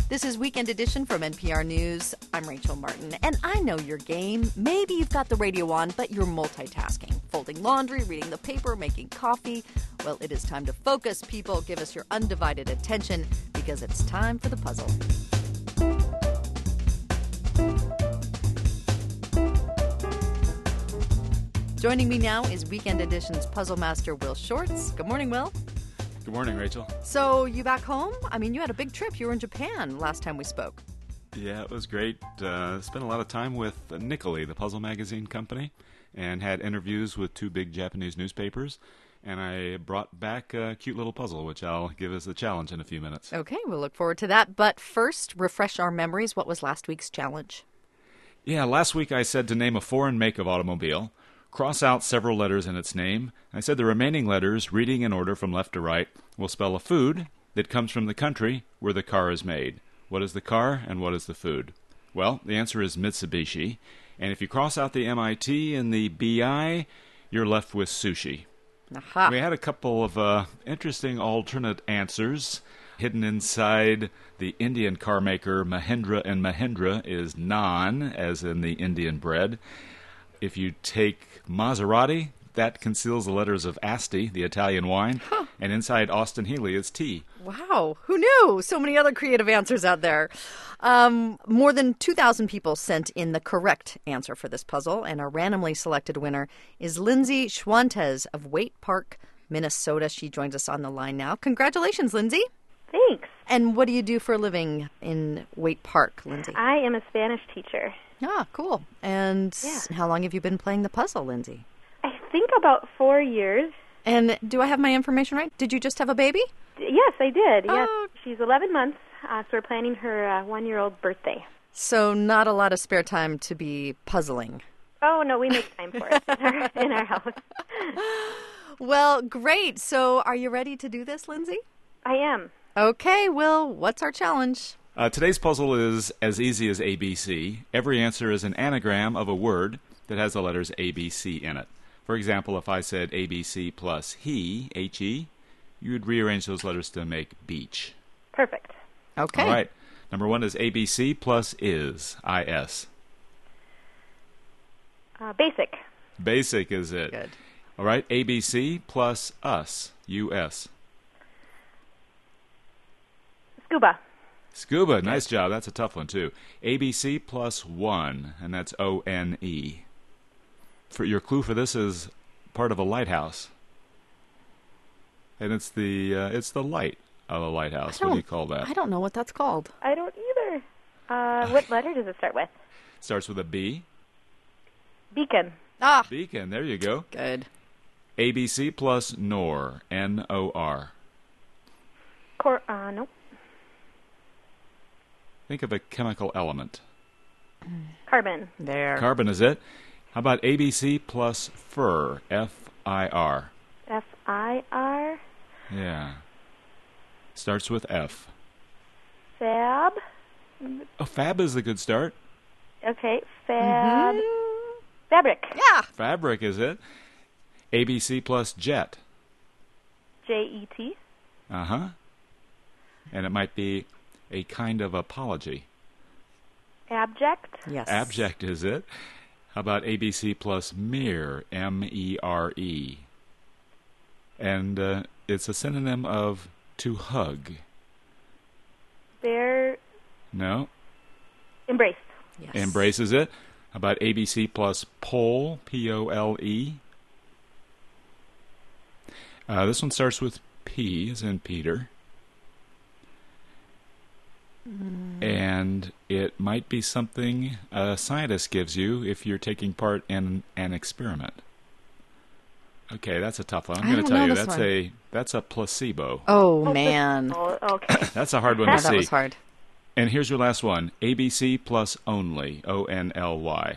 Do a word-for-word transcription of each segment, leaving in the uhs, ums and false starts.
This is Weekend Edition from N P R News. I'm Rachel Martin, and I know your game. Maybe you've got the radio on, but you're multitasking. Folding laundry, reading the paper, making coffee. Well, it is time to focus, people. Give us your undivided attention, because it's time for the puzzle. Joining me now is Weekend Edition's puzzle master, Will Shorts. Good morning, Will. Good morning, Rachel. So, you back home? I mean, you had a big trip. You were in Japan last time we spoke. Yeah, it was great. Uh, spent a lot of time with Nikkoli, the puzzle magazine company, and had interviews with two big Japanese newspapers. And I brought back a cute little puzzle, which I'll give as a challenge in a few minutes. Okay, we'll look forward to that. But first, refresh our memories. What was last week's challenge? Yeah, last week I said to name a foreign make of automobile, cross out several letters in its name. I said the remaining letters, reading in order from left to right, will spell a food that comes from the country where the car is made. What is the car and what is the food? Well, the answer is Mitsubishi. And if you cross out the M I T and the B I, you're left with sushi. Aha. We had a couple of uh, interesting alternate answers. Hidden inside the Indian car maker Mahindra and Mahindra is naan, as in the Indian bread. If you take Maserati, that conceals the letters of Asti, the Italian wine, huh. And inside Austin Healey is tea. Wow, who knew? So many other creative answers out there. Um, more than two thousand people sent in the correct answer for this puzzle, and our randomly selected winner is Lindsay Schwantes of Waite Park, Minnesota. She joins us on the line now. Congratulations, Lindsay. Thanks. And what do you do for a living in Waite Park, Lindsay? I am a Spanish teacher. Ah, cool. And yeah. How long have you been playing the puzzle, Lindsay? I think about four years. And do I have my information right? Did you just have a baby? Yes, I did. Oh. Yes, she's eleven months, uh, so we're planning her uh, one-year-old birthday. So not a lot of spare time to be puzzling. Oh, no, we make time for it in our, in our house. Well, great. So are you ready to do this, Lindsay? I am. Okay, Will, what's our challenge? Uh, today's puzzle is as easy as A B C. Every answer is an anagram of a word that has the letters A B C in it. For example, if I said A B C plus he, H E, you would rearrange those letters to make beach. Perfect. Okay. All right. Number one is A B C plus is, I S. Uh, basic. Basic is it. Good. All right. A B C plus us, U S. Scuba. Scuba, nice job. That's a tough one, too. A B C plus one, and that's O N E. For your clue for this is part of a lighthouse. And it's the uh, it's the light of a lighthouse. What do you call that? I don't know what that's called. I don't either. Uh, what letter does it start with? Starts with a B. Beacon. Ah, Beacon, there you go. good. A B C plus nor, N O R. Cor- uh, nope. Think of a chemical element. Carbon. There. Carbon is it. How about A B C plus fir, F I R? F I R. Yeah. Starts with F. Fab. Oh, fab is a good start. Okay, fab. Mm-hmm. Fabric. Yeah. Fabric is it. A B C plus jet. J E T. Uh-huh. And it might be a kind of apology. Abject. Yes. Abject is it. How about A B C plus mere, M E R E? And uh, it's a synonym of to hug. Bear. No? Embrace. Yes. Embrace is it. How about A B C plus pole, P O L E? Uh, this one starts with P, as in Peter. Mm. And it might be something a scientist gives you if you're taking part in an experiment. Okay, that's a tough one. I'm going to tell you, that's one. a that's a placebo. Oh, oh man. Oh, okay. That's a hard one Yeah, to that see. was hard. And here's your last one. A B C plus only, O N L Y.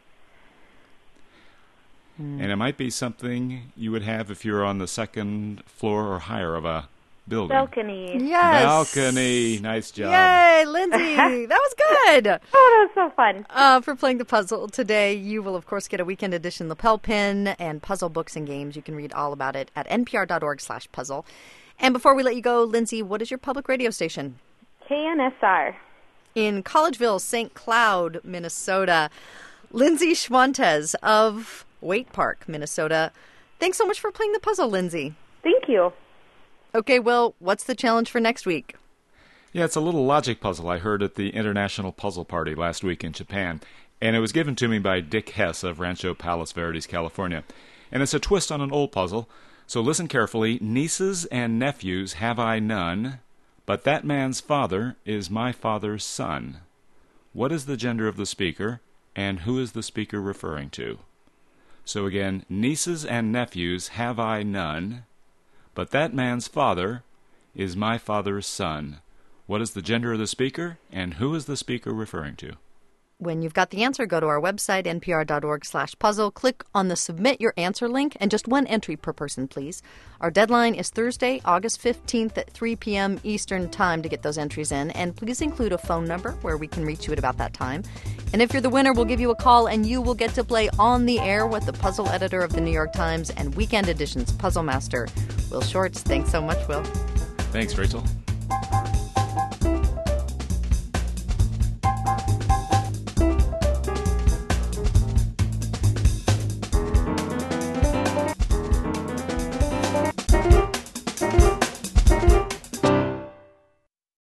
Hmm. And it might be something you would have if you're on the second floor or higher of a building. Balcony. Yes. Balcony. Nice job. Yay, Lindsay. That was good. Oh, that was so fun. Uh, for playing the puzzle today, you will, of course, get a weekend edition lapel pin and puzzle books and games. You can read all about it at npr.org slash puzzle. And before we let you go, Lindsay, what is your public radio station? K N S R. In Collegeville, Saint Cloud, Minnesota. Lindsay Schwantes of Waite Park, Minnesota. Thanks so much for playing the puzzle, Lindsay. Thank you. Okay, well, what's the challenge for next week? Yeah, it's a little logic puzzle I heard at the International Puzzle Party last week in Japan, and it was given to me by Dick Hess of Rancho Palos Verdes, California. And it's a twist on an old puzzle, so listen carefully. Nieces and nephews have I none, but that man's father is my father's son. What is the gender of the speaker, and who is the speaker referring to? So again, nieces and nephews have I none, but that man's father is my father's son. What is the gender of the speaker, and who is the speaker referring to? When you've got the answer, go to our website, npr.org slash puzzle. Click on the Submit Your Answer link, and just one entry per person, please. Our deadline is Thursday, August fifteenth at three p.m. Eastern Time to get those entries in. And please include a phone number where we can reach you at about that time. And if you're the winner, we'll give you a call, and you will get to play on the air with the puzzle editor of the New York Times and Weekend Edition's puzzle master, Will Shortz. Thanks so much, Will. Thanks, Rachel.